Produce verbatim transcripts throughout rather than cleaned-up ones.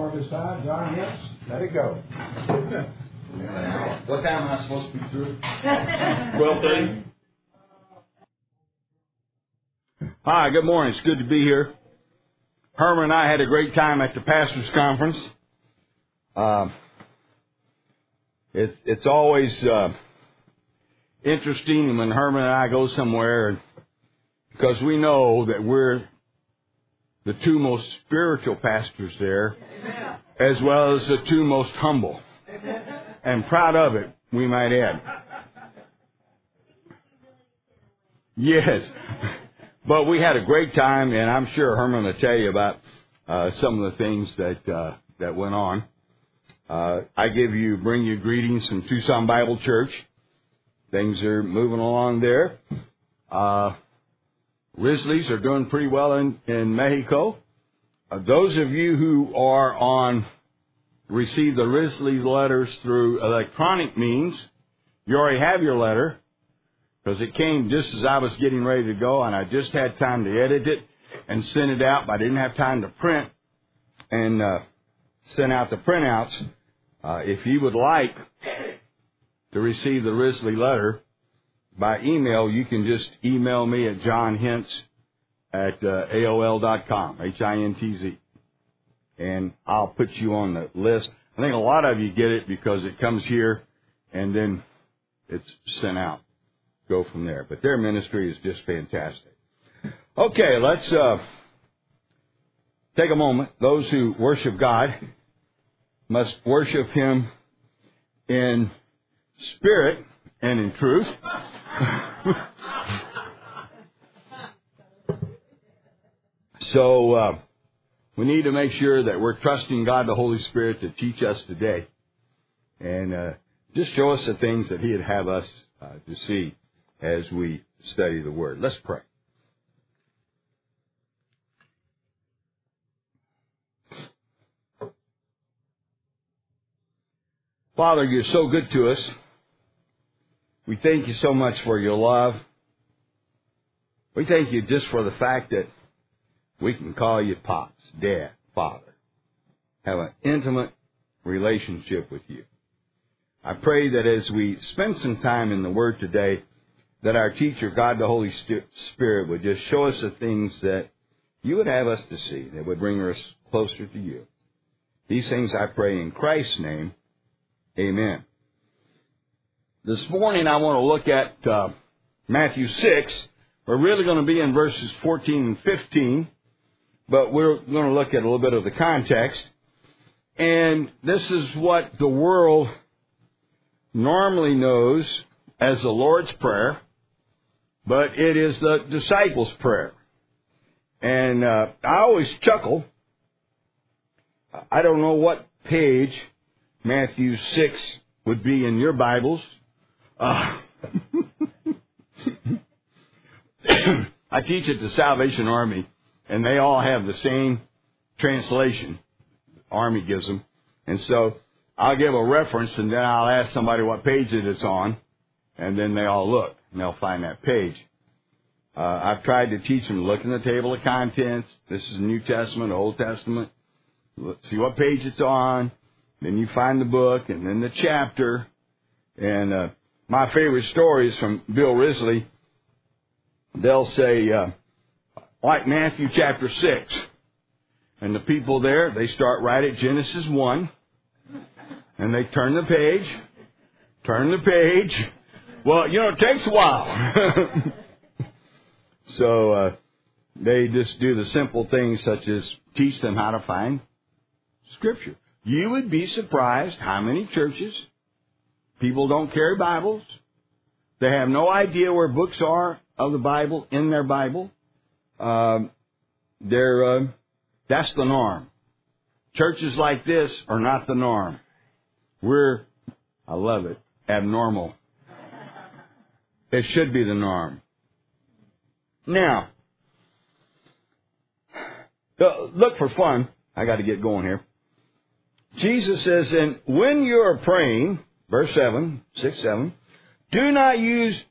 at this time. John Hicks, let it go. What time am I supposed to be through? twelve thirty. Hi, good morning. It's good to be here. Herman and I had a great time at the Pastors Conference. Uh, it's it's always uh, interesting when Herman and I go somewhere, because we know that we're the two most spiritual pastors there, as well as the two most humble. And proud of it, we might add. Yes. But we had a great time, and I'm sure Herman will tell you about uh, some of the things that uh, that went on. Uh, I give you, bring you greetings from Tucson Bible Church. Things are moving along there. Uh, Risley's are doing pretty well in, in Mexico. Uh, those of you who are on, receive the Risley letters through electronic means, you already have your letter, because it came just as I was getting ready to go, and I just had time to edit it and send it out, but I didn't have time to print and uh, send out the printouts. Uh, if you would like to receive the Risley letter by email, you can just email me at johnhintz at uh, A O L dot com, H I N T Z. And I'll put you on the list. I think a lot of you get it because it comes here and then it's sent out. Go from there. But their ministry is just fantastic. Okay, let's uh, take a moment. Those who worship God must worship Him in spirit and in truth. So uh, we need to make sure that we're trusting God, the Holy Spirit, to teach us today. And uh, just show us the things that He'd have us uh, to see as we study the Word. Let's pray. Father, you're so good to us. We thank you so much for your love. We thank you just for the fact that we can call you Pops, Dad, Father. Have an intimate relationship with you. I pray that as we spend some time in the Word today, that our teacher, God the Holy Spirit, would just show us the things that you would have us to see, that would bring us closer to you. These things I pray in Christ's name. Amen. This morning I want to look at uh, Matthew six. We're really going to be in verses fourteen and fifteen, but we're going to look at a little bit of the context. And this is what the world normally knows as the Lord's Prayer, but it is the disciples' prayer. And uh, I always chuckle. I don't know what page Matthew six would be in your Bibles. Uh, I teach at the Salvation Army, and they all have the same translation. The Army gives them. And so I'll give a reference, and then I'll ask somebody what page it is on, and then they all look, and they'll find that page. Uh, I've tried to teach them to look in the table of contents. This is the New Testament, Old Testament. See what page it's on. Then you find the book, and then the chapter. And uh, my favorite story is from Bill Risley. They'll say, uh, like Matthew chapter six. And the people there, they start right at Genesis one. And they turn the page, turn the page. Well, you know, it takes a while. So uh, they just do the simple things such as teach them how to find Scripture. You would be surprised how many churches, people don't carry Bibles. They have no idea where books are of the Bible in their Bible. Um, they're, uh, that's the norm. Churches like this are not the norm. We're, I love it, abnormal. It should be the norm. Now, look for fun. I got to get going here. Jesus says, and when you are praying, verse seven, six, seven, do not use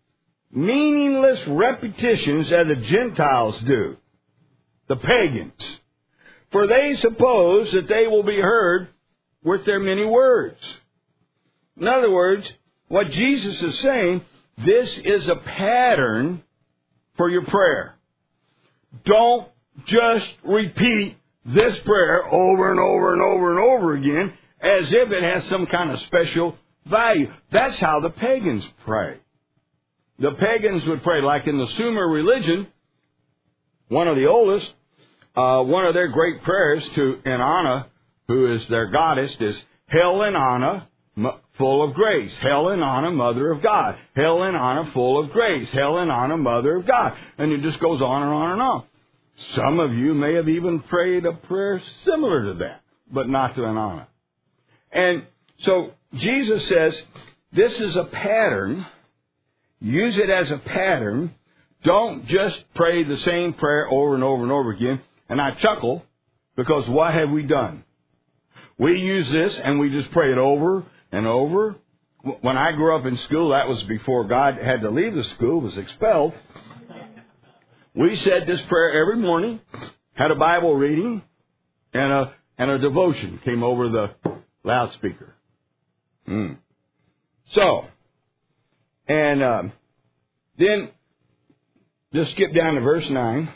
meaningless repetitions as the Gentiles do, the pagans. for they suppose that they will be heard with their many words. In other words, what Jesus is saying, this is a pattern for your prayer. Don't just repeat this prayer over and over and over and over again as if it has some kind of special value. That's how the pagans pray. The pagans would pray, like in the Sumer religion, one of the oldest, uh, one of their great prayers to Inanna, who is their goddess, is Hail Inanna, full of grace. Hail Inanna, Mother of God. Hail Inanna, full of grace. Hail Inanna, Mother of God. And it just goes on and on and on. Some of you may have even prayed a prayer similar to that, but not to Inanna. And so Jesus says, this is a pattern. Use it as a pattern. Don't just pray the same prayer over and over and over again. And I chuckle because what have we done? We use this and we just pray it over and over. When I grew up in school, that was before God had to leave the school, was expelled. We said this prayer every morning, had a Bible reading, and a and a devotion came over the loudspeaker. Mm. So, and um, then just skip down to verse nine.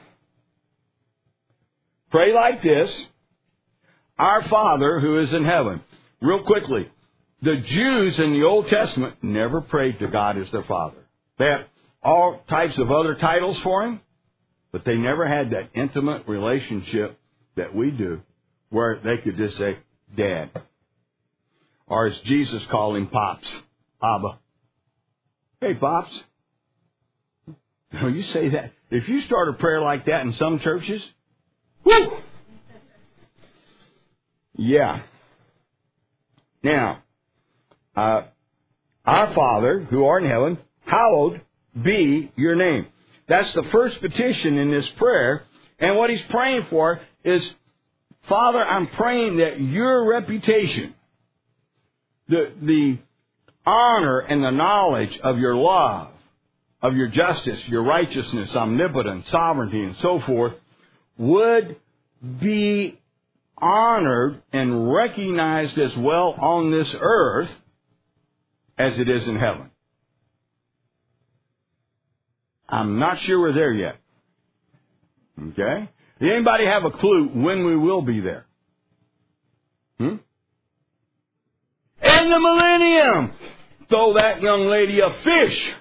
Pray like this, Our Father who is in heaven. Real quickly, the Jews in the Old Testament never prayed to God as their Father. They had all types of other titles for Him, but they never had that intimate relationship that we do, where they could just say, Dad. Or as Jesus called Him, Pops. Abba. Hey, Pops. You know, you say that. If you start a prayer like that in some churches, whoo! Yeah. Now, uh, Our Father, who art in heaven, hallowed be your name. That's the first petition in this prayer. And what he's praying for is, Father, I'm praying that your reputation, the, the honor and the knowledge of your love, of your justice, your righteousness, omnipotence, sovereignty, and so forth, would be honored and recognized as well on this earth as it is in heaven. I'm not sure we're there yet. Okay? Does anybody have a clue when we will be there? Hmm? In the millennium! Throw that young lady a fish!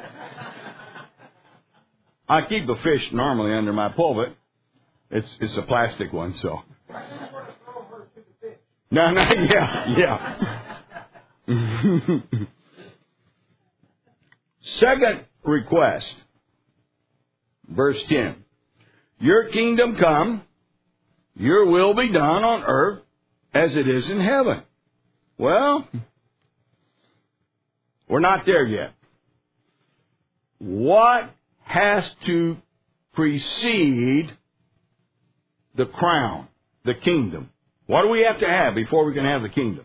I keep a fish normally under my pulpit. It's it's a plastic one, so. No, no, yeah, yeah. Second request, verse ten. Your kingdom come, your will be done on earth as it is in heaven. Well, we're not there yet. What has to precede the crown, the kingdom? What do we have to have before we can have the kingdom?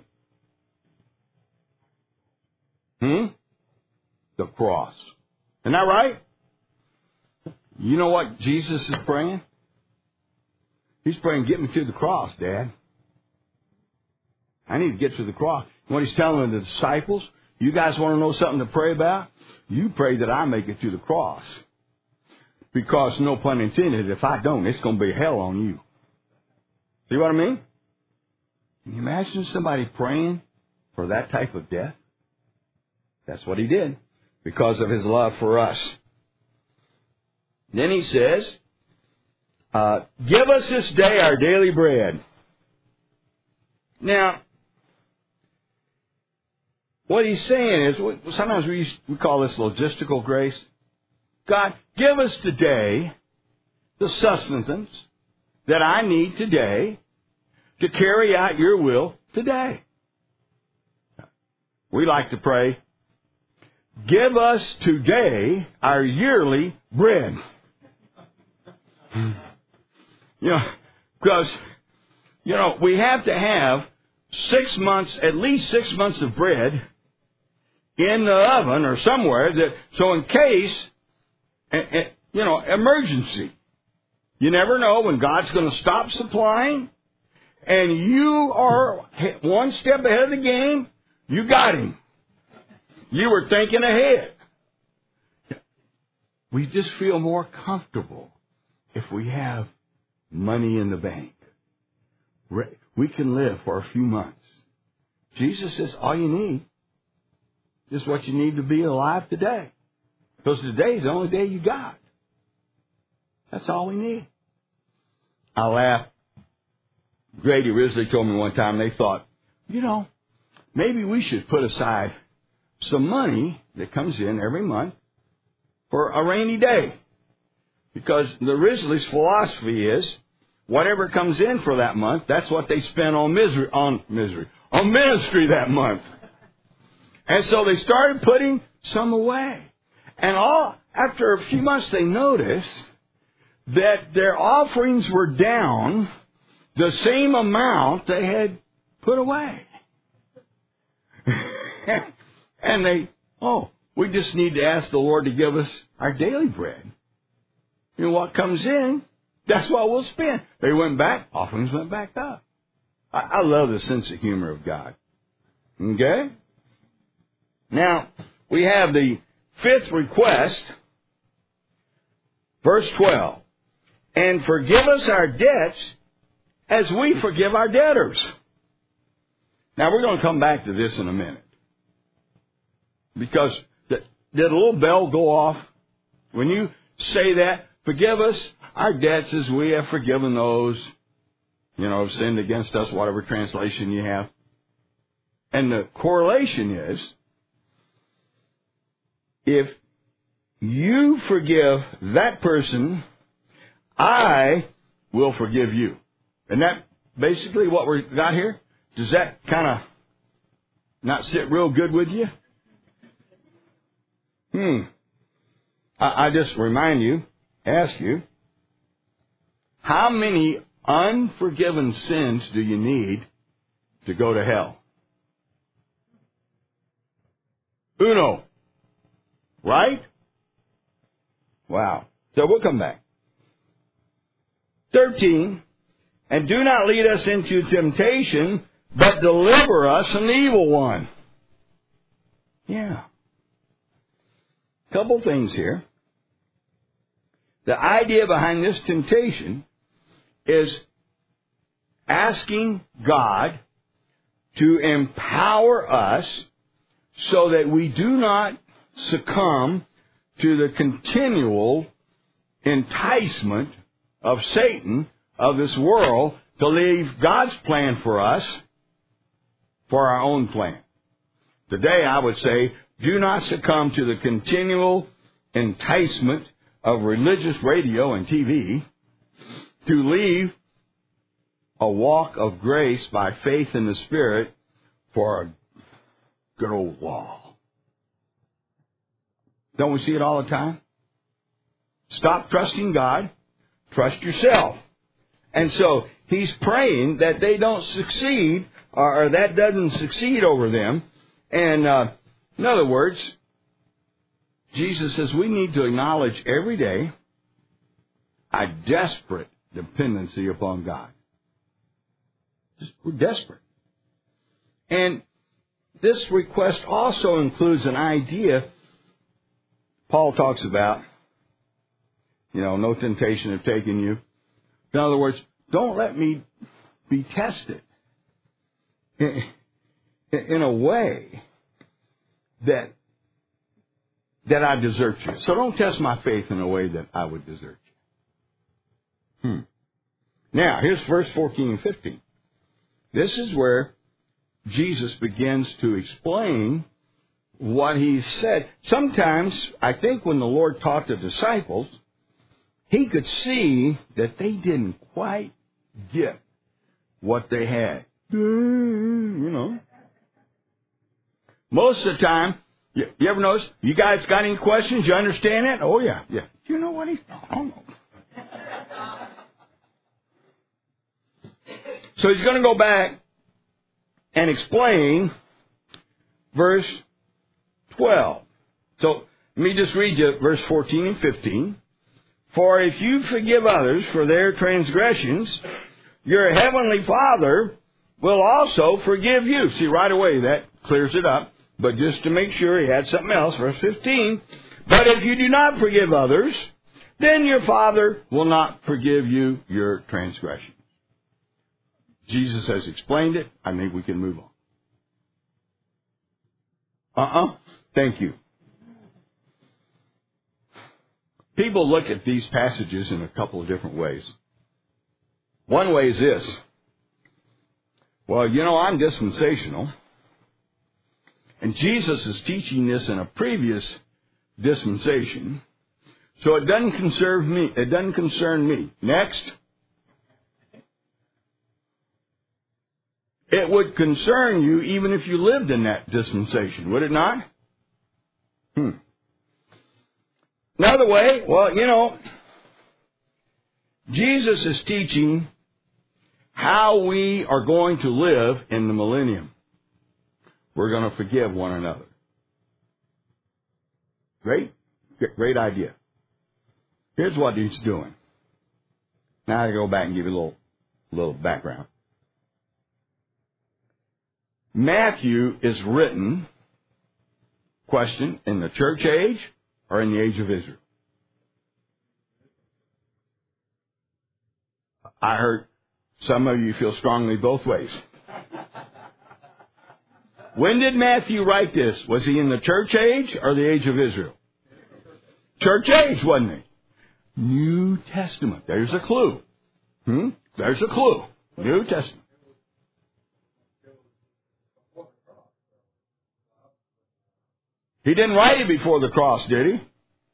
Hmm? The cross. Isn't that right? You know what Jesus is praying? He's praying, get me to the cross, Dad. I need to get to the cross. What he's telling the disciples, you guys want to know something to pray about? You pray that I make it to the cross. Because, no pun intended, if I don't, it's going to be hell on you. See what I mean? Can you imagine somebody praying for that type of death? That's what he did because of his love for us. Then he says, uh, give us this day our daily bread. Now, what he's saying is, sometimes we, we call this logistical grace. God, give us today the sustenance that I need today to carry out your will today. We like to pray, give us today our yearly bread. You know, because, you know, we have to have six months, at least six months of bread in the oven or somewhere, that so in case, you know, emergency. You never know when God's going to stop supplying, and you are one step ahead of the game. You got Him. You were thinking ahead. We just feel more comfortable if we have money in the bank. We can live for a few months. Jesus says all you need is what you need to be alive today. Because today is the only day you got. That's all we need. I laugh. Grady Risley told me one time they thought, you know, maybe we should put aside some money that comes in every month for a rainy day. Because the Risley's philosophy is, whatever comes in for that month, that's what they spend on misery, on misery, on ministry that month. And so they started putting some away. And all after a few months, they noticed that their offerings were down the same amount they had put away. And they, oh, we just need to ask the Lord to give us our daily bread. You know, what comes in, that's what we'll spend. They went back, offerings went back up. I, I love the sense of humor of God. Okay? Now, we have the fifth request, verse twelve. And forgive us our debts as we forgive our debtors. Now, we're going to come back to this in a minute. Because the, did a little bell go off? When you say that, forgive us our debts as we have forgiven those, you know, have sinned against us, whatever translation you have. And the correlation is, if you forgive that person, I will forgive you. Isn't that basically what we got here? Does that kind of not sit real good with you? Hmm. I, I just remind you, ask you, how many unforgiven sins do you need to go to hell? Uno. Right? Wow. So we'll come back. thirteen. And do not lead us into temptation, but deliver us from the evil one. Yeah. Couple things here. The idea behind this temptation is asking God to empower us so that we do not succumb to the continual enticement of Satan, of this world, to leave God's plan for us for our own plan. Today, I would say, do not succumb to the continual enticement of religious radio and T V to leave a walk of grace by faith in the Spirit for a good old wall. Don't we see it all the time? Stop trusting God. Trust yourself. And so he's praying that they don't succeed, or, or that doesn't succeed over them. And uh, in other words, Jesus says we need to acknowledge every day our desperate dependency upon God. Just, we're desperate. And this request also includes an idea Paul talks about, you know, no temptation have taken you. In other words, don't let me be tested in, in a way that that I desert you. So don't test my faith in a way that I would desert you. Hmm. Now, here's verse fourteen and fifteen. This is where Jesus begins to explain what he said. Sometimes, I think when the Lord taught the disciples, he could see that they didn't quite get what they had. You know. Most of the time, you, you ever notice, you guys got any questions? You understand it? Oh, yeah. Yeah. Do you know what he's... I don't know. So he's going to go back and explain verse twelve. So let me just read you verse fourteen and fifteen. For if you forgive others for their transgressions, your heavenly Father will also forgive you. See, right away that clears it up. But just to make sure, he had something else. Verse fifteen. But if you do not forgive others, then your Father will not forgive you your transgressions. Jesus has explained it. I think we can move on. Uh-uh. Thank you. People look at these passages in a couple of different ways. One way is this. Well, you know, I'm dispensational. And Jesus is teaching this in a previous dispensation. So it doesn't concern me. It doesn't concern me. Next. It would concern you even if you lived in that dispensation, would it not? Hmm. Another way, well, you know, Jesus is teaching how we are going to live in the millennium. We're going to forgive one another. Great? Great idea. Here's what he's doing. Now I go back and give you a little, little background. Matthew is written, question, in the church age or in the age of Israel? I heard some of you feel strongly both ways. When did Matthew write this? Was he in the church age or the age of Israel? Church age, wasn't he? New Testament. There's a clue. Hmm? There's a clue. New Testament. He didn't write it before the cross, did he?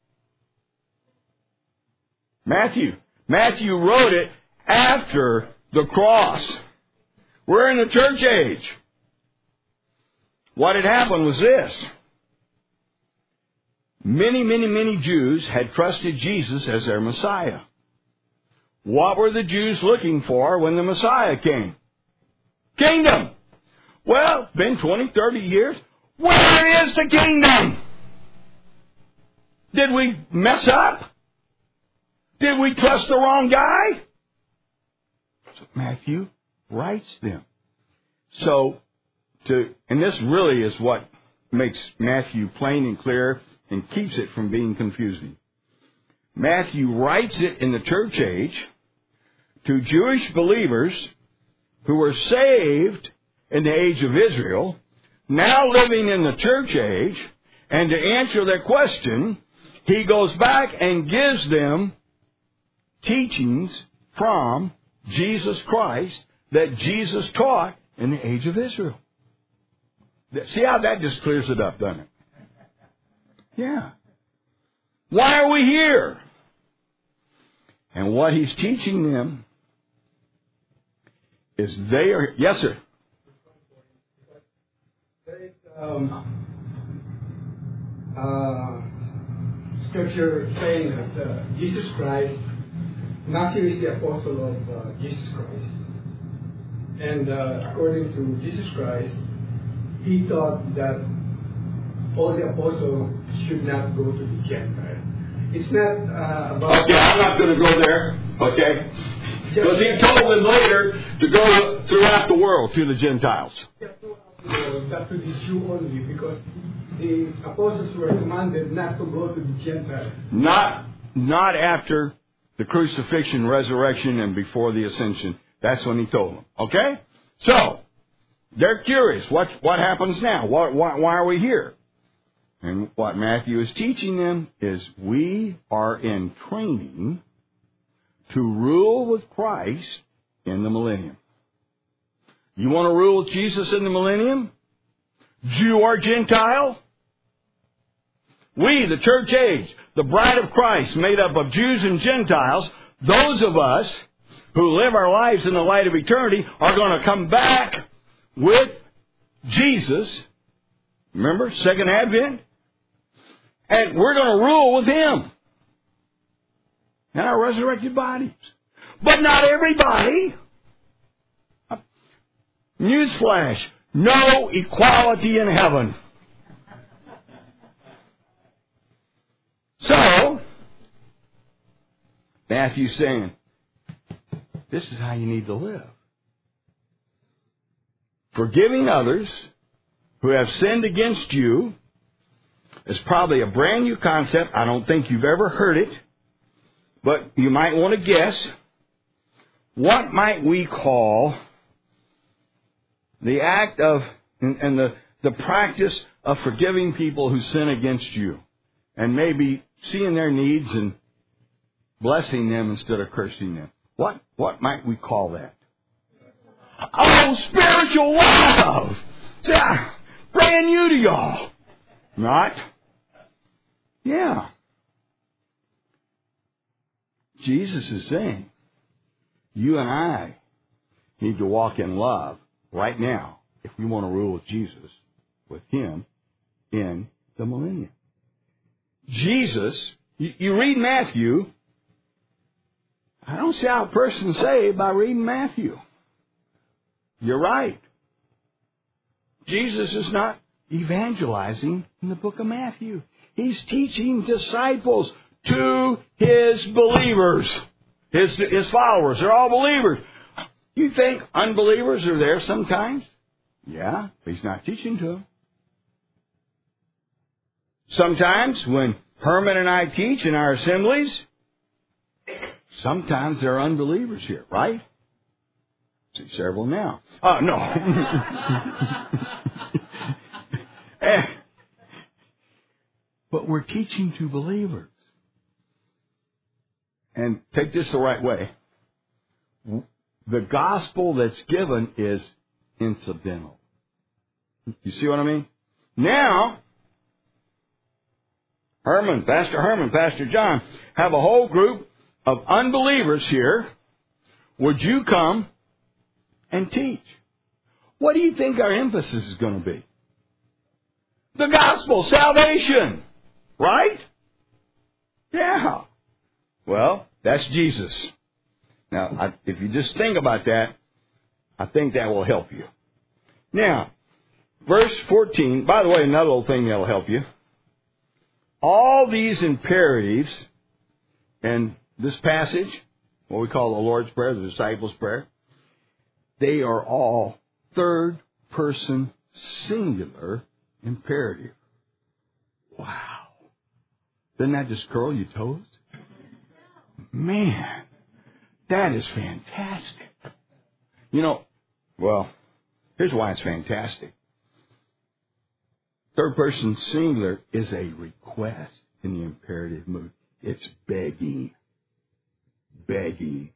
Matthew. Matthew wrote it after the cross. We're in the church age. What had happened was this. Many, many, many Jews had trusted Jesus as their Messiah. What were the Jews looking for when the Messiah came? Kingdom. Well, it's been twenty, thirty years. Where is the kingdom? Did we mess up? Did we trust the wrong guy? So Matthew writes them. So, to, and this really is what makes Matthew plain and clear and keeps it from being confusing. Matthew writes it in the church age to Jewish believers who were saved in the age of Israel, now living in the church age, and to answer their question, he goes back and gives them teachings from Jesus Christ that Jesus taught in the age of Israel. See how that just clears it up, doesn't it? Yeah. Why are we here? And what he's teaching them is they are... Yes, sir. Um, uh, scripture saying that uh, Jesus Christ, Matthew is the apostle of uh, Jesus Christ. And uh, according to Jesus Christ, he thought that all the apostles should not go to the Gentile. It's not uh, about... Okay, I'm not going to go there. Okay? Because he told them later to go throughout the world to the Gentiles. Not to the Jew only, because the apostles were commanded not to go to the Gentiles. Not, not after the crucifixion, resurrection, and before the ascension. That's when he told them. Okay? So, they're curious. What, what happens now? Why, why, why are we here? And what Matthew is teaching them is we are in training to rule with Christ in the millennium. You want to rule with Jesus in the millennium? Jew or Gentile? We, the church age, the bride of Christ, made up of Jews and Gentiles, those of us who live our lives in the light of eternity are going to come back with Jesus. Remember, second advent? And we're going to rule with him in our resurrected bodies. But not everybody. Newsflash, no equality in heaven. So, Matthew's saying, this is how you need to live. Forgiving others who have sinned against you is probably a brand new concept. I don't think you've ever heard it, but you might want to guess. What might we call the act of, and, and the, the practice of forgiving people who sin against you, and maybe seeing their needs and blessing them instead of cursing them? What, what might we call that? Oh, spiritual love! Yeah, brand new to y'all. Not? Yeah. Jesus is saying, you and I need to walk in love right now if we want to rule with Jesus, with Him, in the millennium. Jesus, you, you read Matthew, I don't see how a person's saved by reading Matthew. You're right. Jesus is not evangelizing in the book of Matthew. He's teaching disciples to His believers, His, His followers. They're all believers. You think unbelievers are there sometimes? Yeah, but He's not teaching to them. Sometimes when Herman and I teach in our assemblies, sometimes there are unbelievers here, right? See several now. Oh, no. But we're teaching to believers. And take this the right way. The gospel that's given is incidental. You see what I mean? Now, Herman, Pastor Herman, Pastor John, have a whole group of unbelievers here. Would you come and teach? What do you think our emphasis is going to be? The gospel, salvation, right? Yeah. Well, that's Jesus. Now, I, if you just think about that, I think that will help you. Now, verse fourteen, by the way, another little thing that will help you. All these imperatives in this passage, what we call the Lord's Prayer, the disciples' prayer, they are all third-person singular imperative. Wow. Doesn't that just curl your toes? Man, that is fantastic. You know, well, here's why it's fantastic. Third-person singular is a request in the imperative mood. It's begging. Begging.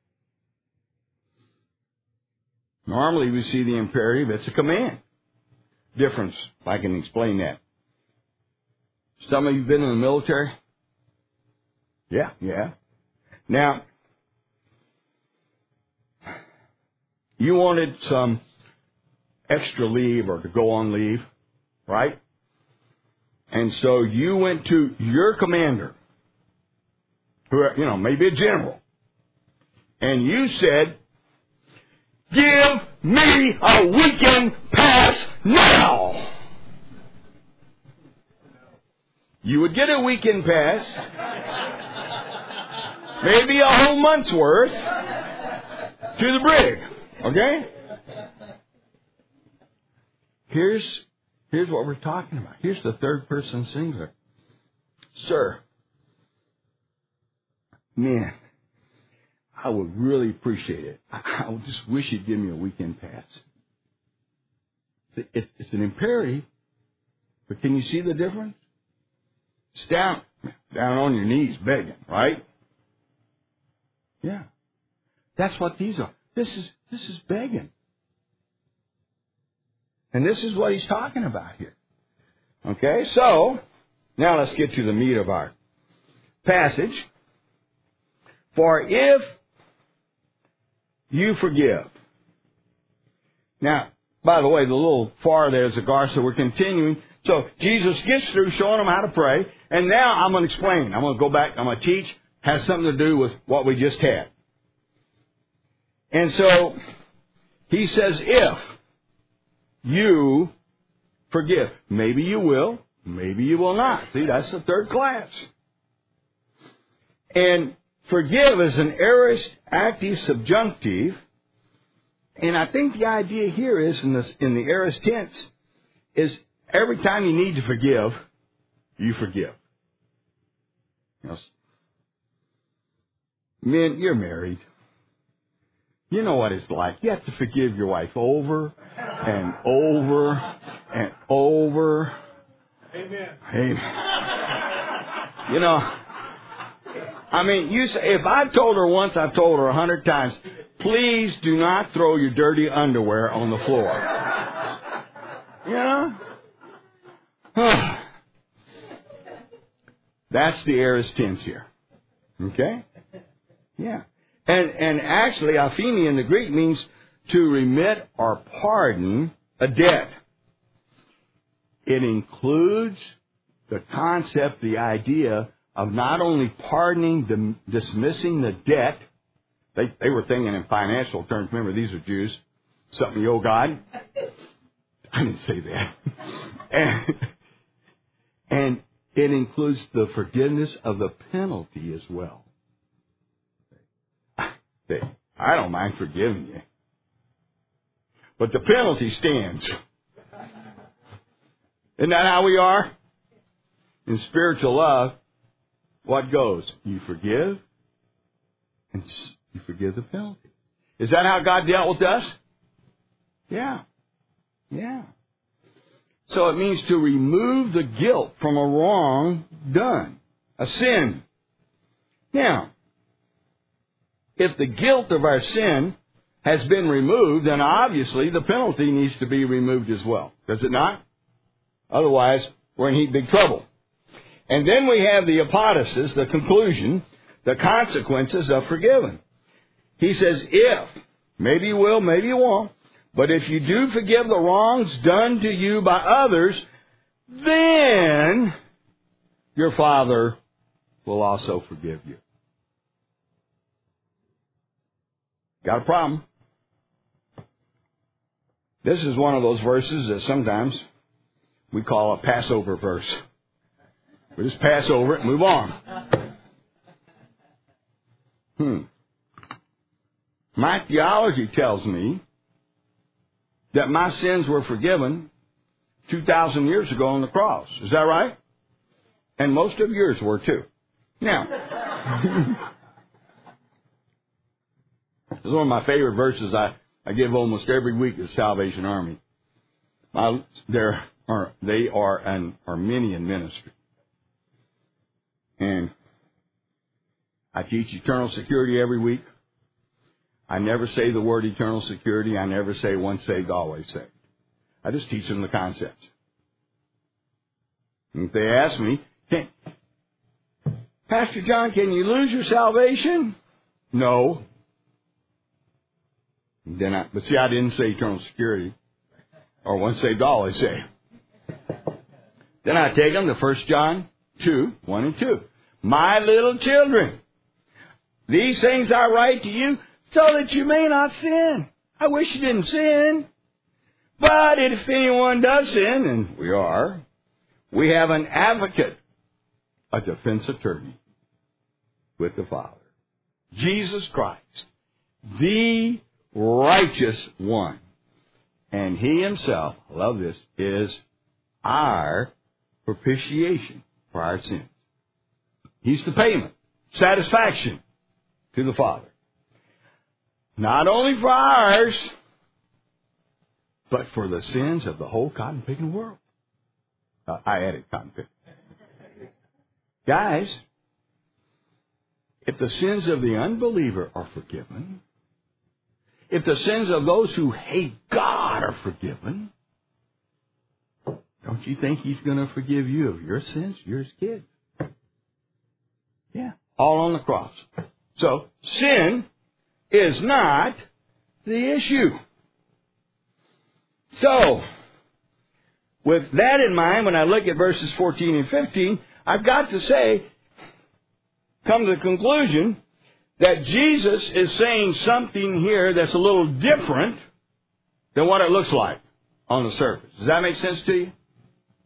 Normally we see the imperative, it's a command. Difference, if I can explain that. Some of you have been in the military? Yeah, yeah. Now, you wanted some extra leave or to go on leave, right? And so you went to your commander, who, you know, maybe a general, and you said, give me a weekend pass now. You would get a weekend pass, maybe a whole month's worth, to the brig. Okay? Here's, here's what we're talking about. Here's the third person singular. Sir, man, I would really appreciate it. I, I would just wish you'd give me a weekend pass. It's, it's an imperative, but can you see the difference? It's down, down on your knees begging, right? Yeah. That's what these are. This is, this is begging. And this is what he's talking about here. Okay, so, now let's get to the meat of our passage. For if you forgive. Now, by the way, the little far there is a gar, so we're continuing. So, Jesus gets through showing them how to pray, and now I'm going to explain. I'm going to go back, I'm going to teach. Has something to do with what we just had. And so, he says, if you forgive. Maybe you will, maybe you will not. See, that's the third class. And forgive is an aorist active subjunctive. And I think the idea here is, in, this, in the aorist tense, is every time you need to forgive, you forgive. You know, men, you're married. You know what it's like. You have to forgive your wife over and over and over. Amen. Amen. You know, I mean, you say, if I've told her once, I've told her a hundred times, please do not throw your dirty underwear on the floor. You know? That's the aorist tense here. Okay? Yeah. And and actually, aphemi in the Greek means to remit or pardon a debt. It includes the concept, the idea of not only pardoning, the, dismissing the debt. They, they were thinking in financial terms. Remember, these are Jews. Something you owe God. I didn't say that. and, and it includes the forgiveness of the penalty as well. I don't mind forgiving you. But the penalty stands. Isn't that how we are? In spiritual love, what goes? You forgive, and you forgive the penalty. Is that how God dealt with us? Yeah. Yeah. So it means to remove the guilt from a wrong done, a sin. Now, if the guilt of our sin has been removed, then obviously the penalty needs to be removed as well. Does it not? Otherwise, we're in heap big trouble. And then we have the apodosis, the conclusion, the consequences of forgiving. He says, if, maybe you will, maybe you won't, but if you do forgive the wrongs done to you by others, then your Father will also forgive you. Got a problem? This is one of those verses that sometimes we call a Passover verse. We just pass over it and move on. Hmm. My theology tells me that my sins were forgiven two thousand years ago on the cross. Is that right? And most of yours were too. Now, this is one of my favorite verses I, I give almost every week at Salvation Army. My, are, they are an Arminian ministry. And I teach eternal security every week. I never say the word eternal security. I never say once saved, always saved. I just teach them the concepts. And if they ask me, can, Pastor John, can you lose your salvation? No. Then I, but see, I didn't say eternal security or once saved, always saved. Then I take them to First John two, one and two. My little children, these things I write to you so that you may not sin. I wish you didn't sin. But if anyone does sin, and we are, we have an advocate, a defense attorney with the Father. Jesus Christ, the righteous one. And He Himself, I love this, is our propitiation for our sins. He's the payment, satisfaction to the Father. Not only for ours, but for the sins of the whole cotton picking world. Uh, I added cotton picking. Guys, if the sins of the unbeliever are forgiven, if the sins of those who hate God are forgiven, don't you think He's going to forgive you of your sins? You're His kids. Yeah, all on the cross. So, sin is not the issue. So, with that in mind, when I look at verses fourteen and fifteen, I've got to say, come to the conclusion that Jesus is saying something here that's a little different than what it looks like on the surface. Does that make sense to you?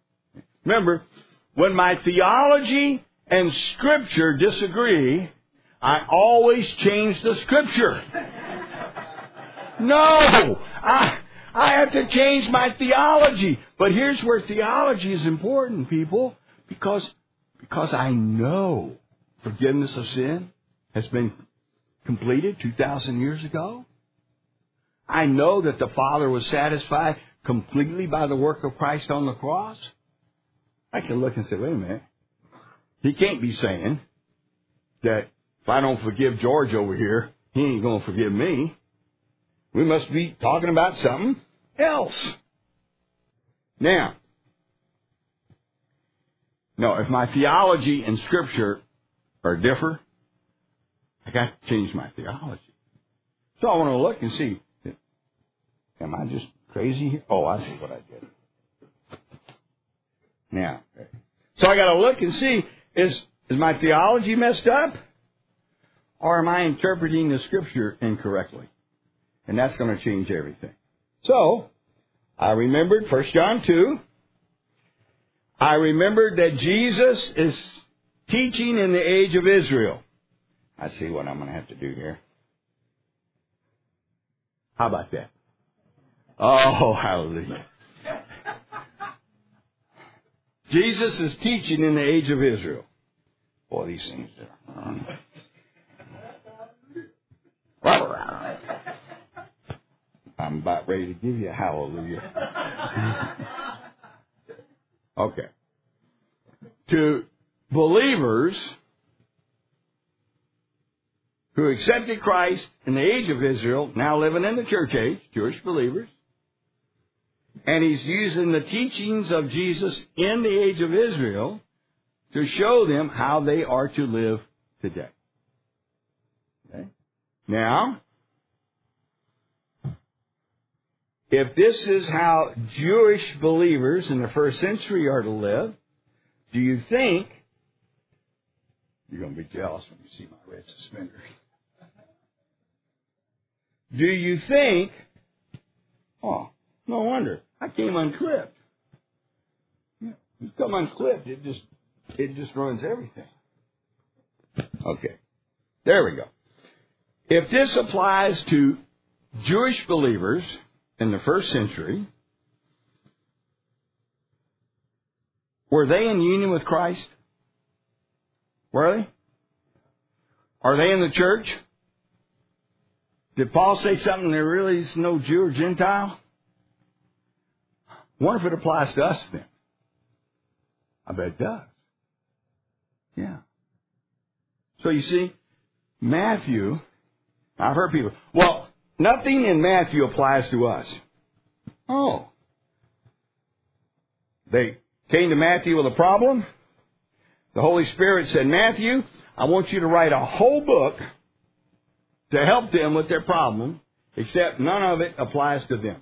Remember, when my theology and Scripture disagree, I always change the Scripture. No! I, I have to change my theology. But here's where theology is important, people, because, because I know forgiveness of sin has been completed two thousand years ago. I know that the Father was satisfied completely by the work of Christ on the cross. I can look and say, wait a minute. He can't be saying that if I don't forgive George over here, he ain't going to forgive me. We must be talking about something else. Now, no, if my theology and Scripture are different, I got to change my theology. So I want to look and see, am I just crazy here? Oh, I see what I did. Now, so I got to look and see, is, is my theology messed up? Or am I interpreting the Scripture incorrectly? And that's going to change everything. So, I remembered First John two. I remembered that Jesus is teaching in the age of Israel. I see what I'm going to have to do here. How about that? Oh, hallelujah. Jesus is teaching in the age of Israel. Boy, these things are... I'm about ready to give you a hallelujah. Okay. To believers who accepted Christ in the age of Israel, now living in the church age, Jewish believers, and he's using the teachings of Jesus in the age of Israel to show them how they are to live today. Okay? Now, if this is how Jewish believers in the first century are to live, do you think you're going to be jealous when you see my red suspenders? Do you think, oh, no wonder, I came unclipped. Yeah, you come unclipped, it just it just ruins everything. Okay, there we go. If this applies to Jewish believers in the first century, were they in union with Christ? Were they? Are they in the church? Did Paul say something there really is no Jew or Gentile? I wonder if it applies to us then. I bet it does. Yeah. So you see, Matthew, I've heard people, well, nothing in Matthew applies to us. Oh. They came to Matthew with a problem. The Holy Spirit said, Matthew, I want you to write a whole book to help them with their problem, except none of it applies to them.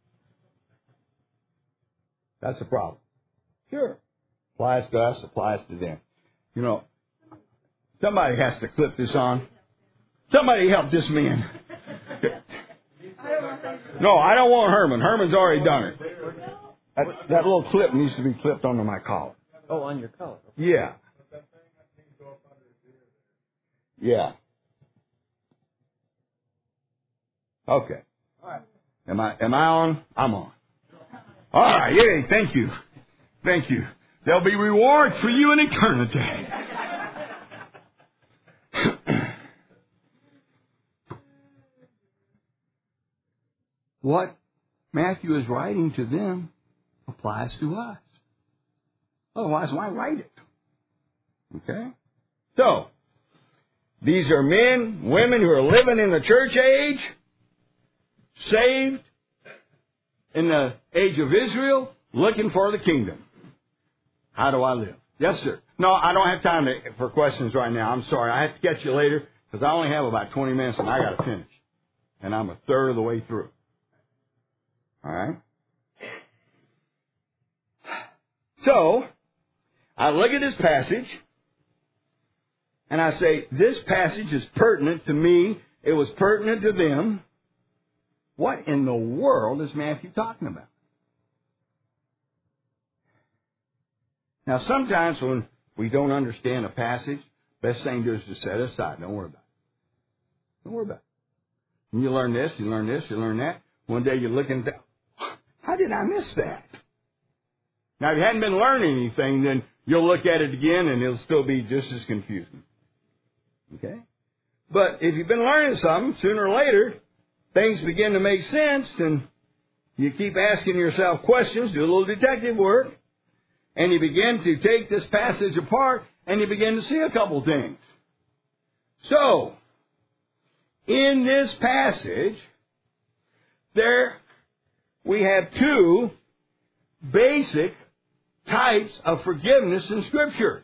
That's the problem. Sure. Applies to us, applies to them. You know, somebody has to clip this on. Somebody help this man. No, I don't want Herman. Herman's already done it. That, that little clip needs to be clipped onto my collar. Oh, on your collar. Yeah. Yeah. Okay. Am I am I on? I'm on. All right. Yay. Thank you. Thank you. There'll be reward for you in eternity. What Matthew is writing to them applies to us. Otherwise, why write it? Okay? So, these are men, women who are living in the church age, saved in the age of Israel, looking for the kingdom. How do I live? Yes, sir. No, I don't have time to, for questions right now. I'm sorry. I have to catch you later because I only have about twenty minutes and I got to finish. And I'm a third of the way through. All right? So, I look at this passage and I say, this passage is pertinent to me. It was pertinent to them. What in the world is Matthew talking about? Now, sometimes when we don't understand a passage, Best thing to do is to set it aside. Don't worry about it. Don't worry about it. And you learn this, you learn this, you learn that. One day you're looking down. How did I miss that? Now, if you hadn't been learning anything, then you'll look at it again and it'll still be just as confusing. Okay? But if you've been learning something, sooner or later, things begin to make sense, and you keep asking yourself questions, do a little detective work, and you begin to take this passage apart, and you begin to see a couple things. So, in this passage, there we have two basic types of forgiveness in Scripture.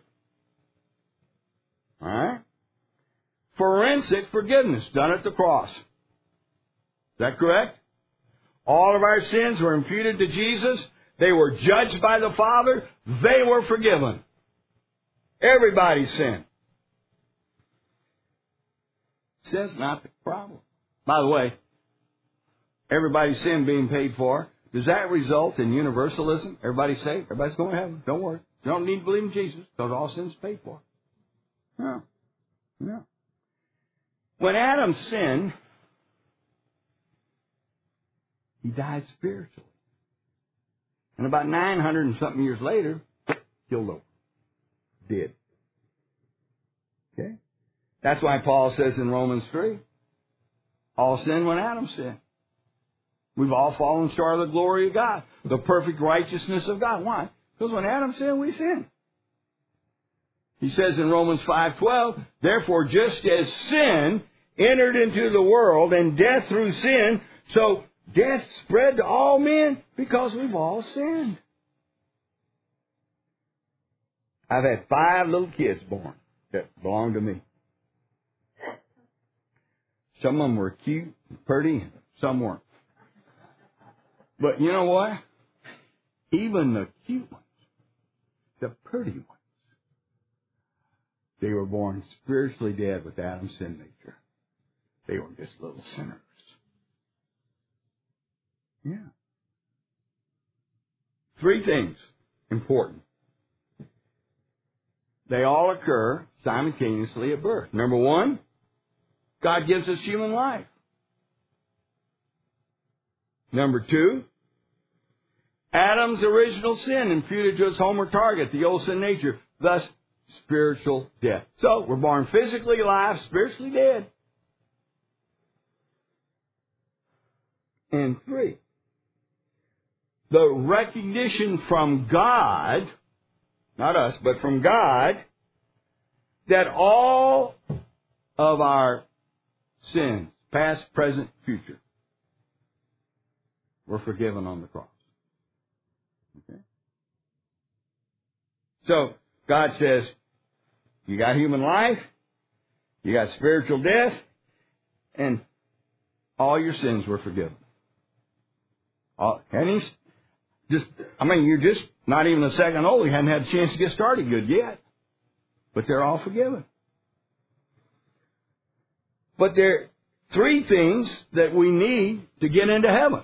All right? Forensic forgiveness, done at the cross. Is that correct? All of our sins were imputed to Jesus. They were judged by the Father. They were forgiven. Everybody's sin. Sin's not the problem. By the way, everybody's sin being paid for, does that result in universalism? Everybody's saved? Everybody's going to heaven? Don't worry. You don't need to believe in Jesus because all sin's paid for. No. No. When Adam sinned, he died spiritually. And about nine hundred and something years later, killed over. Dead. Okay? That's why Paul says in Romans three, all sin when Adam sinned. We've all fallen short of the glory of God, the perfect righteousness of God. Why? Because when Adam sinned, we sinned. He says in Romans five twelve, therefore just as sin entered into the world and death through sin, so death spread to all men because we've all sinned. I've had five little kids born that belong to me. Some of them were cute and pretty, and some weren't. But you know what? Even the cute ones, the pretty ones, they were born spiritually dead with Adam's sin nature. They were just little sinners. Yeah. Three things important. They all occur simultaneously at birth. Number one, God gives us human life. Number two, Adam's original sin imputed to his Homer target, the old sin nature, thus spiritual death. So, we're born physically alive, spiritually dead. And three, the recognition from God, not us, but from God, that all of our sins, past, present, future, were forgiven on the cross. Okay? So, God says, you got human life, you got spiritual death, and all your sins were forgiven. All, and he's just, I mean, you're just not even a second old. You haven't had a chance to get started good yet. But they're all forgiven. But there are three things that we need to get into heaven.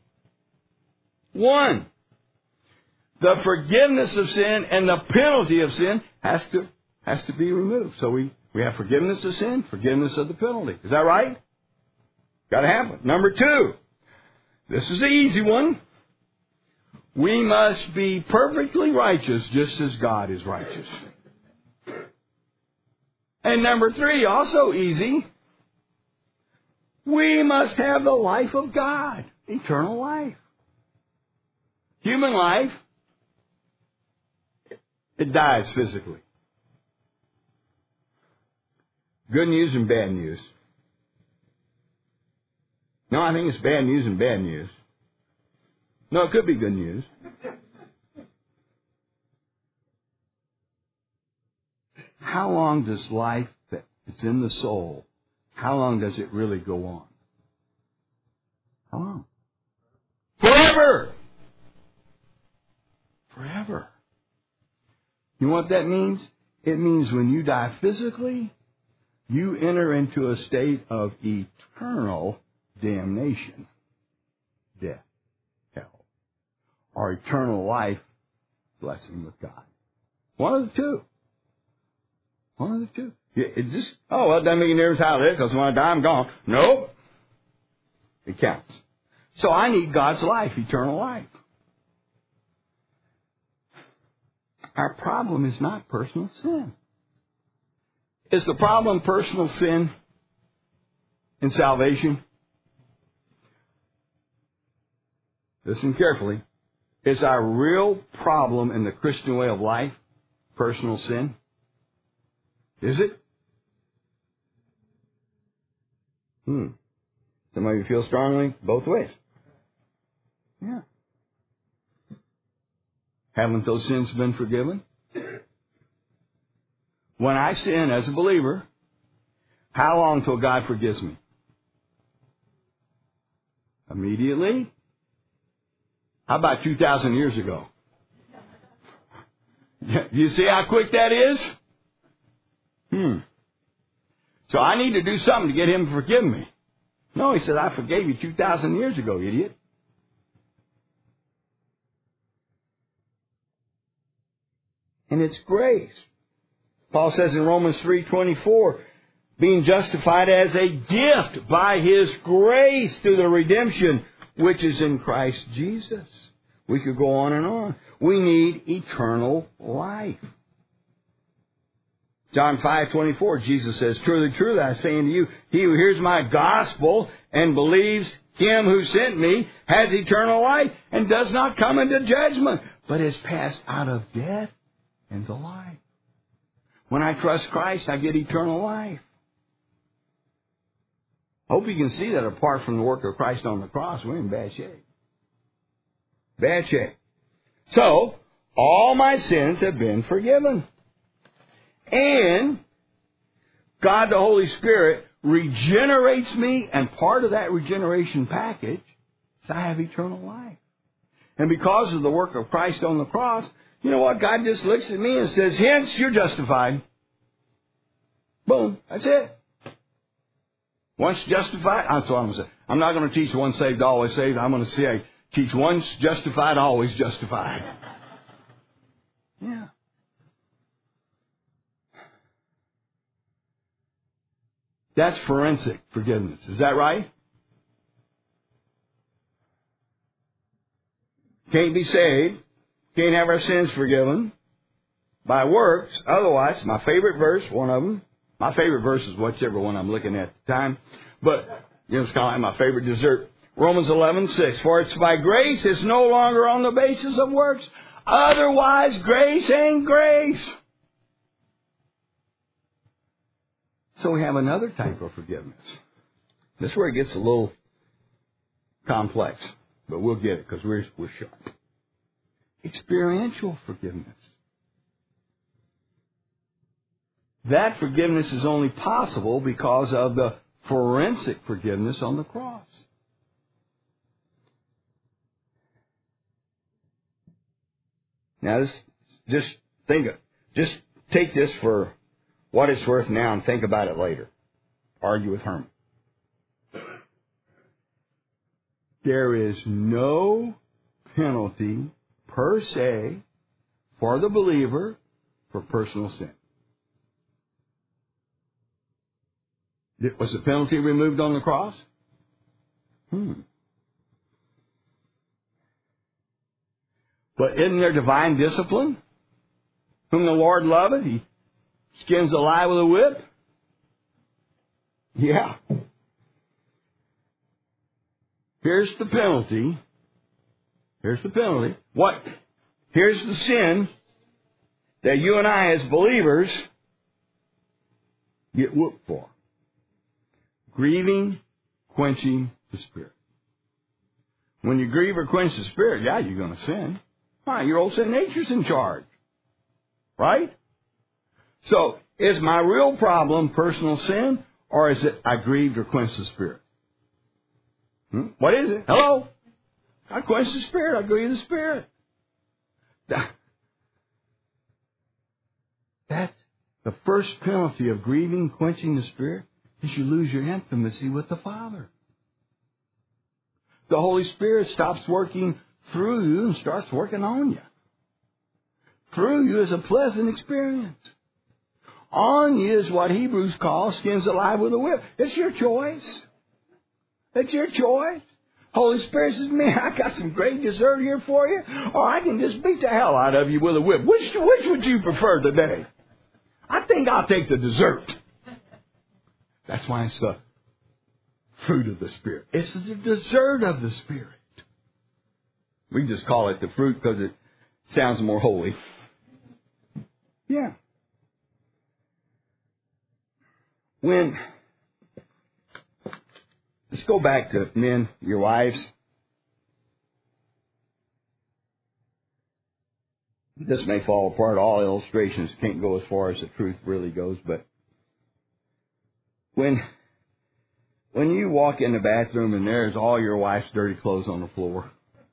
One, the forgiveness of sin and the penalty of sin has to has to be removed. So we, we have forgiveness of sin, forgiveness of the penalty. Is that right? Got to happen. Number two, this is the easy one. We must be perfectly righteous just as God is righteous. And number three, also easy, we must have the life of God, eternal life. Human life, it dies physically. Good news and bad news. No, I think it's bad news and bad news. No, it could be good news. How long does life that's in the soul, how long does it really go on? How long? Forever! Forever. You know what that means? It means when you die physically, you enter into a state of eternal damnation, death, hell, or eternal life, blessing with God. One of the two. One of the two. It just, oh, well, it doesn't make any difference how I live because when I die, I'm gone. Nope. It counts. So I need God's life, eternal life. Our problem is not personal sin. Is the problem personal sin in salvation? Listen carefully. Is our real problem in the Christian way of life personal sin? Is it? Hmm. Some of you feel strongly both ways. Yeah. Haven't those sins been forgiven? When I sin as a believer, how long till God forgives me? Immediately? How about two thousand years ago? You see how quick that is? Hmm. So I need to do something to get Him to forgive me. No, He said, I forgave you two thousand years ago, idiot. And it's grace. Paul says in Romans three twenty-four, being justified as a gift by His grace through the redemption which is in Christ Jesus. We could go on and on. We need eternal life. John five twenty-four, Jesus says, truly, truly, I say unto you, he who hears my gospel and believes Him who sent me has eternal life and does not come into judgment, but is passed out of death into life. When I trust Christ, I get eternal life. I hope you can see that apart from the work of Christ on the cross, we're in bad shape. Bad shape. So, all my sins have been forgiven. And God the Holy Spirit regenerates me, and part of that regeneration package is I have eternal life. And because of the work of Christ on the cross, you know what? God just looks at me and says, hence, you're justified. Boom. That's it. Once justified, that's what I'm going to say. I'm not going to teach once saved, always saved. I'm going to say, teach once justified, always justified. Yeah. That's forensic forgiveness. Is that right? Can't be saved. Can't have our sins forgiven by works. Otherwise, my favorite verse, one of them, my favorite verse is whichever one I'm looking at at the time, but you know, it's kind of like my favorite dessert. Romans eleven six, for it's by grace, it's no longer on the basis of works. Otherwise, grace ain't grace. So we have another type of forgiveness. This is where it gets a little complex, but we'll get it because we're, we're sharp. Experiential forgiveness. That forgiveness is only possible because of the forensic forgiveness on the cross. Now, this, just think, just take this for what it's worth now and think about it later. Argue with Herman. There is no penalty per se for the believer for personal sin. Was the penalty removed on the cross? Hmm. But isn't there divine discipline? Whom the Lord loveth, He skins alive with a whip? Yeah. Here's the penalty. Here's the penalty. What? Here's the sin that you and I as believers get whooped for. Grieving, quenching the Spirit. When you grieve or quench the Spirit, yeah, you're going to sin. Why? Your old sin nature's in charge. Right? So, is my real problem personal sin, or is it I grieved or quenched the Spirit? Hmm? What is it? Hello? I quenched the Spirit. I grieved the Spirit. That's the first penalty of grieving, quenching the Spirit, is you lose your intimacy with the Father. The Holy Spirit stops working through you and starts working on you. Through you is a pleasant experience. On is what Hebrews call skins alive with a whip. It's your choice. It's your choice. Holy Spirit says, man, I got some great dessert here for you, or I can just beat the hell out of you with a whip. Which, which would you prefer today? I think I'll take the dessert. That's why it's the fruit of the Spirit. It's the dessert of the Spirit. We just call it the fruit because it sounds more holy. Yeah. When, let's go back to men, your wives. This may fall apart. All illustrations can't go as far as the truth really goes, but when when you walk in the bathroom and there's all your wife's dirty clothes on the floor,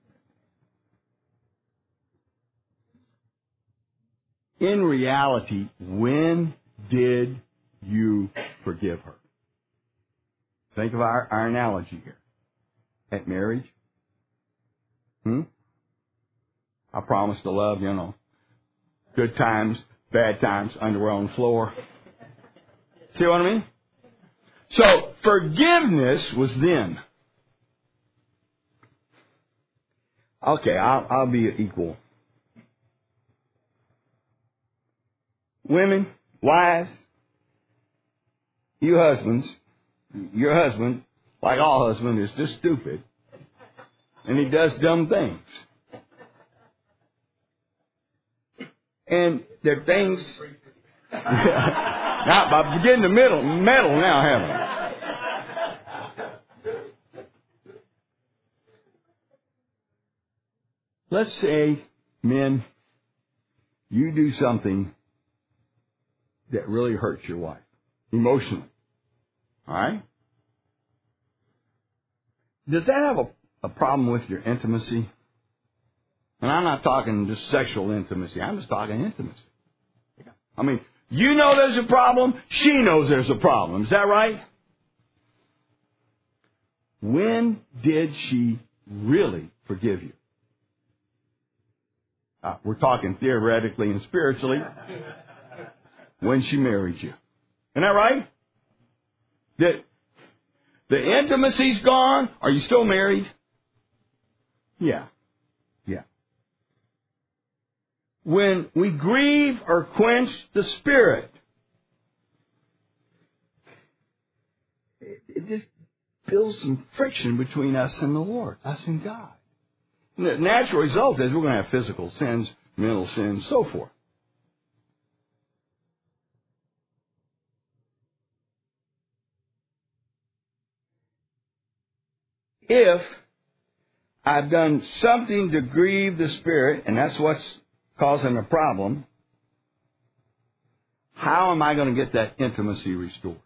in reality, when did you forgive her? Think of our, our analogy here. At marriage. Hmm? I promise to love, you know, good times, bad times, underwear on the floor. See what I mean? So, forgiveness was then. Okay, I'll, I'll be equal. Women, wives, you husbands, your husband, like all husbands, is just stupid. And he does dumb things. And there are things... now, I'm beginning to meddle, meddle now, haven't I? Let's say, men, you do something that really hurts your wife, emotionally. All right? Does that have a, a problem with your intimacy? And I'm not talking just sexual intimacy. I'm just talking intimacy. I mean, you know there's a problem. She knows there's a problem. Is that right? When did she really forgive you? Uh, we're talking theoretically and spiritually. When she married you. Isn't that right? The, the intimacy's gone. Are you still married? Yeah. Yeah. When we grieve or quench the Spirit, it, it just builds some friction between us and the Lord, us and God. And the natural result is we're going to have physical sins, mental sins, so forth. If I've done something to grieve the Spirit, and that's what's causing a problem, how am I going to get that intimacy restored?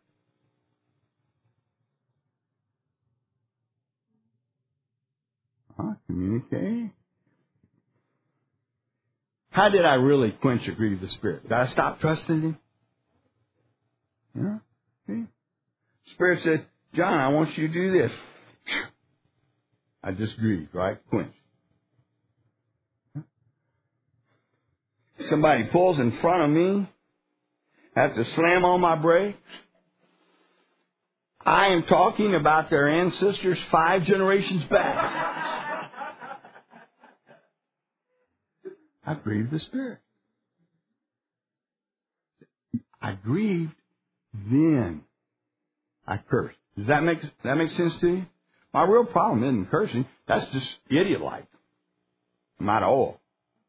Huh? Communicate. How did I really quench or grieve the Spirit? Did I stop trusting Him? Yeah. See? Spirit said, John, I want you to do this. I just grieved, right? Quench. Somebody pulls in front of me. I have to slam on my brakes. I am talking about their ancestors five generations back. I grieved the Spirit. I grieved, then I cursed. Does that make that make sense to you? My real problem isn't cursing. That's just idiot-like. Not all.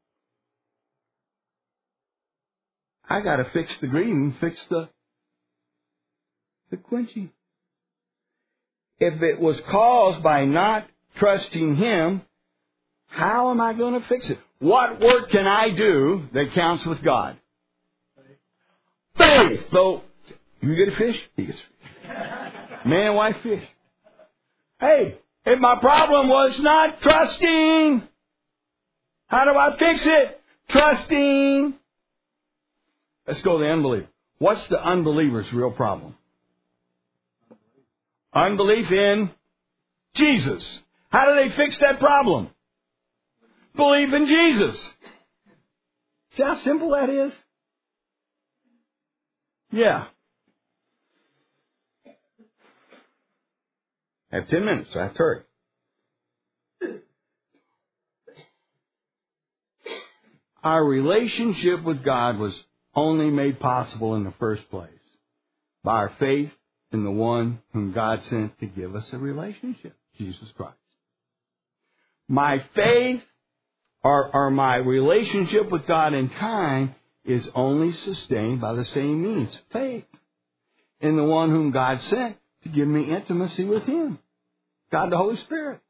I got to fix the grieving, fix the the quenching. If it was caused by not trusting Him, how am I going to fix it? What work can I do that counts with God? Faith. So, you get a fish? He gets a fish. Man, wife, fish. Hey, if my problem was not trusting, how do I fix it? Trusting. Let's go to the unbeliever. What's the unbeliever's real problem? Unbelief in Jesus. How do they fix that problem? Believe in Jesus. See how simple that is? Yeah. I have ten minutes, so I have to hurry. Our relationship with God was only made possible in the first place by our faith in the one whom God sent to give us a relationship, Jesus Christ. My faith or, or my relationship with God in time is only sustained by the same means, faith in the one whom God sent to give me intimacy with Him, God the Holy Spirit.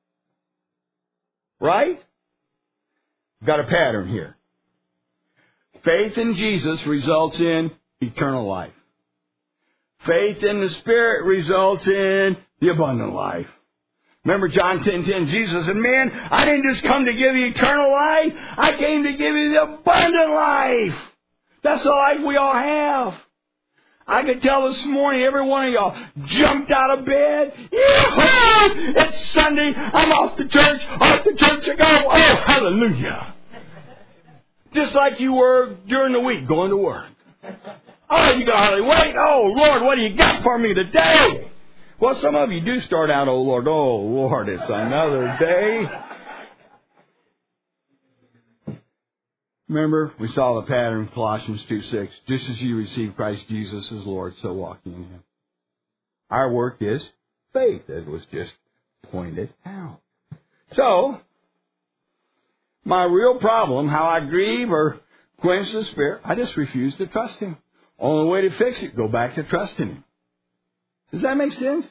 Right? Got a pattern here. Faith in Jesus results in eternal life. Faith in the Spirit results in the abundant life. Remember John ten ten, Jesus said, man, I didn't just come to give you eternal life. I came to give you the abundant life. That's the life we all have. I could tell this morning every one of y'all jumped out of bed. Yee-hoo! It's Sunday. I'm off to church. Off to church I go. Oh, hallelujah. Just like you were during the week going to work. Oh, you got to wait. Oh, Lord, what do you got for me today? Well, some of you do start out, oh, Lord, oh, Lord, it's another day. Remember, we saw the pattern in Colossians two six. Just as you received Christ Jesus as Lord, so walk in Him. Our work is faith, as was just pointed out. So, my real problem, how I grieve or quench the Spirit, I just refuse to trust Him. Only way to fix it, go back to trusting Him. Does that make sense?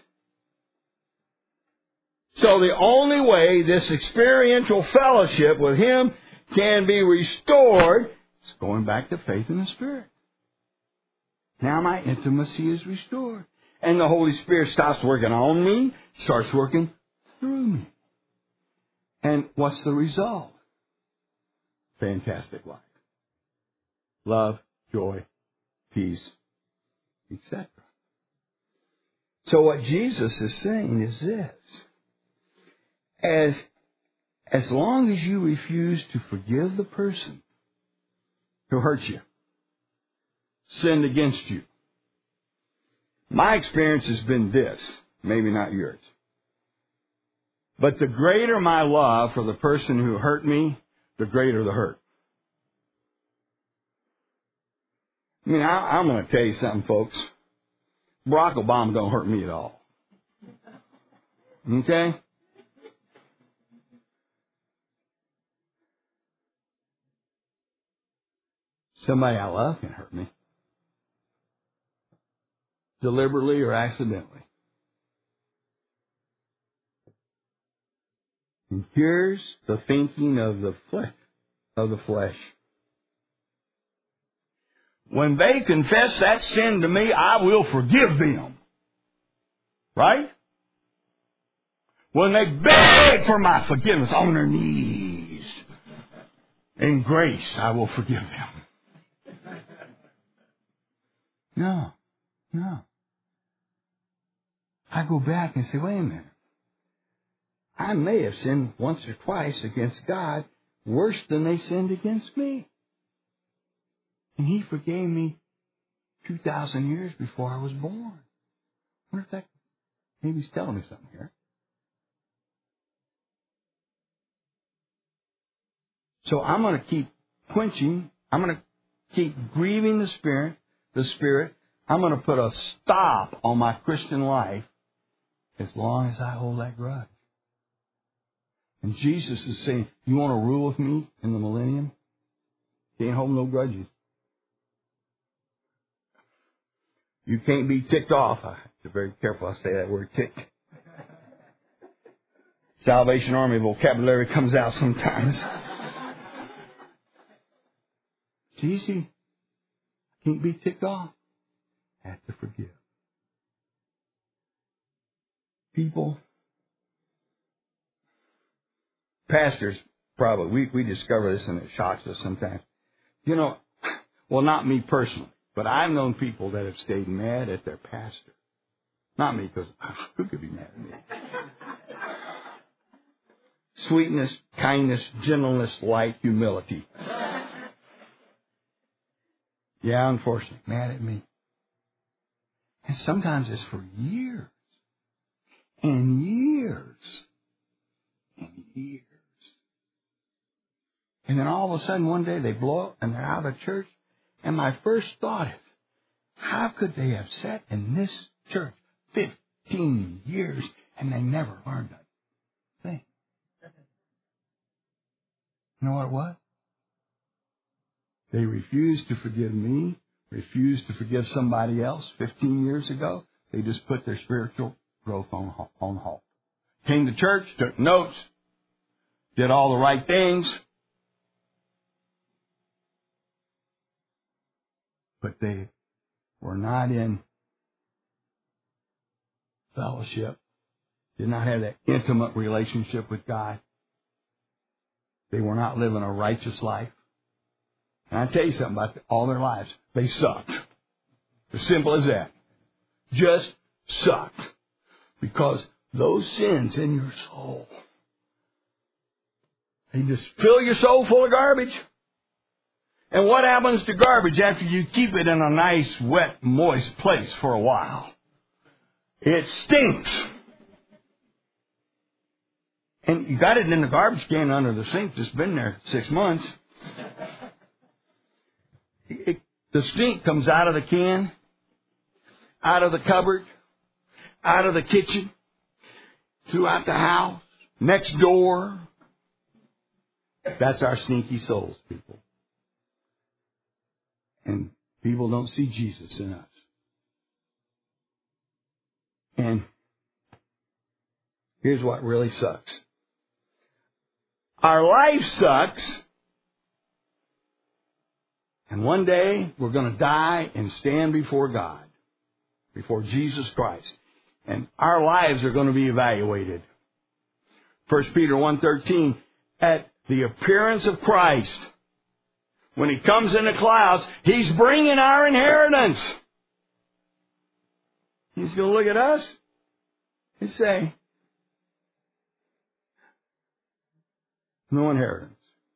So the only way this experiential fellowship with Him can be restored is going back to faith in the Spirit. Now my intimacy is restored. And the Holy Spirit stops working on me, starts working through me. And what's the result? Fantastic life. Love, joy, peace, et cetera. So what Jesus is saying is this. As, as long as you refuse to forgive the person who hurt you, sinned against you, my experience has been this, maybe not yours. But the greater my love for the person who hurt me, the greater the hurt. I mean, I, I'm going to tell you something, folks. Barack Obama don't hurt me at all. Okay? Somebody I love can hurt me. Deliberately or accidentally. And here's the thinking of the flesh, of the flesh. When they confess that sin to me, I will forgive them. Right? When they beg for my forgiveness on their knees, in grace, I will forgive them. No, no. I go back and say, wait a minute. I may have sinned once or twice against God worse than they sinned against me. And He forgave me two thousand years before I was born. I wonder if that, maybe He's telling me something here. So I'm going to keep quenching. I'm going to keep grieving the Spirit, the Spirit. I'm going to put a stop on my Christian life as long as I hold that grudge. And Jesus is saying, you want to rule with me in the millennium? Can't hold no grudges. You can't be ticked off. I have to be very careful I say that word, ticked. Salvation Army vocabulary comes out sometimes. It's easy. Can't be ticked off. I have to forgive. People, pastors, probably, we, we discover this and it shocks us sometimes. You know, well, not me personally, but I've known people that have stayed mad at their pastor. Not me, because who could be mad at me? Sweetness, kindness, gentleness, light, humility. Yeah, unfortunately, mad at me. And sometimes it's for years and years and years. And then all of a sudden one day they blow up and they're out of church. And my first thought is, how could they have sat in this church fifteen years and they never learned a thing? You know what it was? They refused to forgive me, refused to forgive somebody else fifteen years ago. They just put their spiritual growth on, on hold. Came to church, took notes, did all the right things, but they were not in fellowship, did not have that intimate relationship with God. They were not living a righteous life. And I tell you something about all their lives. They sucked. As simple as that. Just sucked. Because those sins in your soul, they just fill your soul full of garbage. And what happens to garbage after you keep it in a nice, wet, moist place for a while? It stinks. And you got it in the garbage can under the sink that's been there six months. It, the stink comes out of the can, out of the cupboard, out of the kitchen, throughout the house, next door. That's our stinky souls, people. And people don't see Jesus in us. And here's what really sucks. Our life sucks. And one day we're going to die and stand before God, before Jesus Christ. And our lives are going to be evaluated. First Peter one thirteen, at the appearance of Christ, when He comes in the clouds, He's bringing our inheritance. He's going to look at us and say, no inheritance.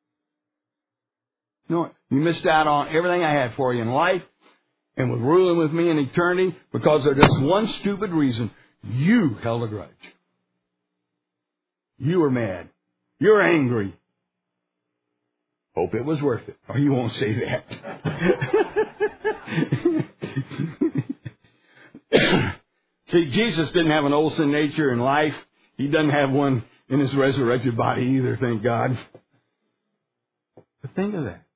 No, you missed out on everything I had for you in life and was ruling with me in eternity because of just one stupid reason. You held a grudge. You were mad. You're angry. Hope it was worth it. Or you won't say that. See, Jesus didn't have an old sin nature in life. He doesn't have one in His resurrected body either, thank God. But think of that.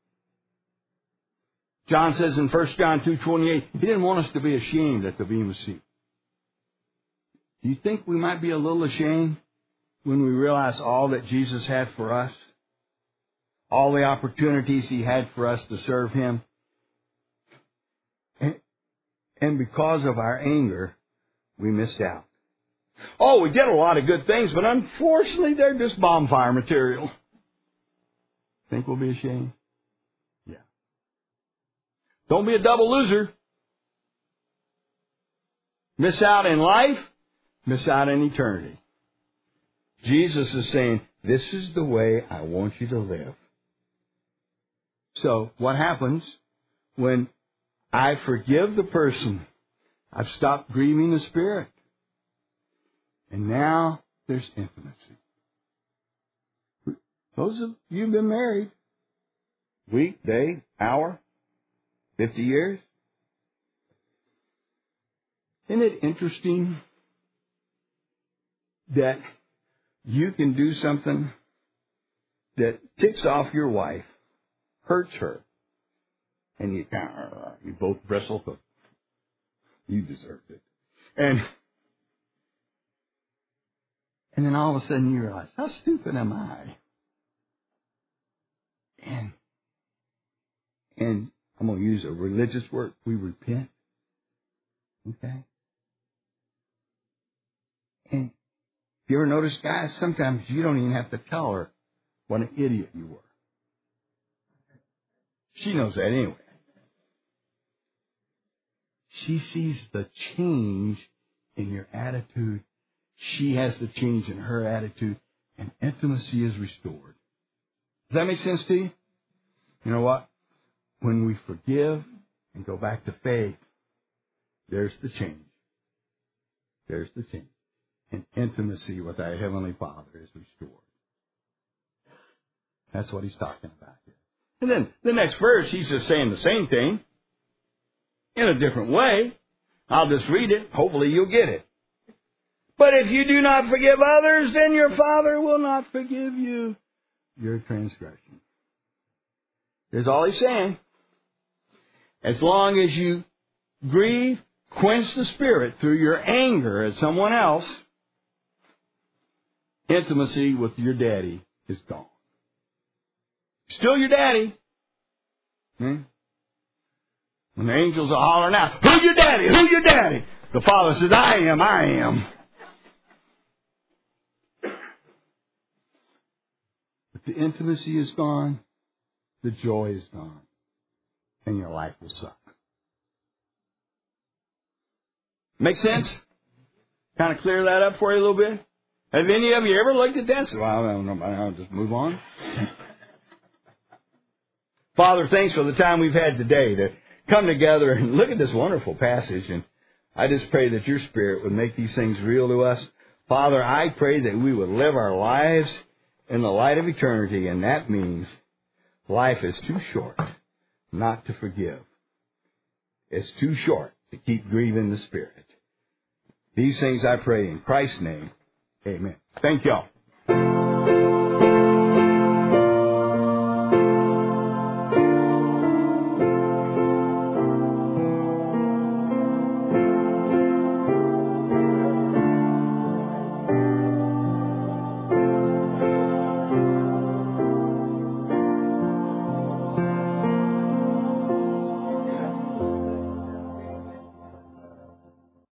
John says in First John two twenty-eight, He didn't want us to be ashamed at the Bema Seat. Do you think we might be a little ashamed when we realize all that Jesus had for us? All the opportunities He had for us to serve Him. And, and because of our anger, we missed out. Oh, we did a lot of good things, but unfortunately they're just bonfire material. Think we'll be ashamed? Yeah. Don't be a double loser. Miss out in life, miss out in eternity. Jesus is saying, this is the way I want you to live. So, what happens when I forgive the person? I've stopped grieving the Spirit. And now there's intimacy. Those of you who've been married, week, day, hour, fifty years. Isn't it interesting that you can do something that ticks off your wife, hurts her, and you you both bristle because you deserved it. And and then all of a sudden you realize, how stupid am I? And and I'm going to use a religious word. We repent. Okay? And you ever notice, guys, sometimes you don't even have to tell her what an idiot you were. She knows that anyway. She sees the change in your attitude. She has the change in her attitude, and intimacy is restored. Does that make sense to you? You know what? When we forgive and go back to faith, There's the change. There's the change. And intimacy with our Heavenly Father is restored. That's what he's talking about here. And then the next verse, he's just saying the same thing in a different way. I'll just read it. Hopefully you'll get it. But if you do not forgive others, then your Father will not forgive you your transgression. Here's all he's saying. As long as you grieve, quench the Spirit through your anger at someone else, intimacy with your daddy is gone. Still your daddy. Hmm? When the angels are hollering out, who's your daddy? Who's your daddy? The Father says, I am, I am. But the intimacy is gone. The joy is gone. And your life will suck. Make sense? Kind of clear that up for you a little bit? Have any of you ever looked at that? So, well, I don't know. I'll just move on. Father, thanks for the time we've had today to come together and look at this wonderful passage. And I just pray that your Spirit would make these things real to us. Father, I pray that we would live our lives in the light of eternity. And that means life is too short not to forgive. It's too short to keep grieving the Spirit. These things I pray in Christ's name. Amen. Thank y'all.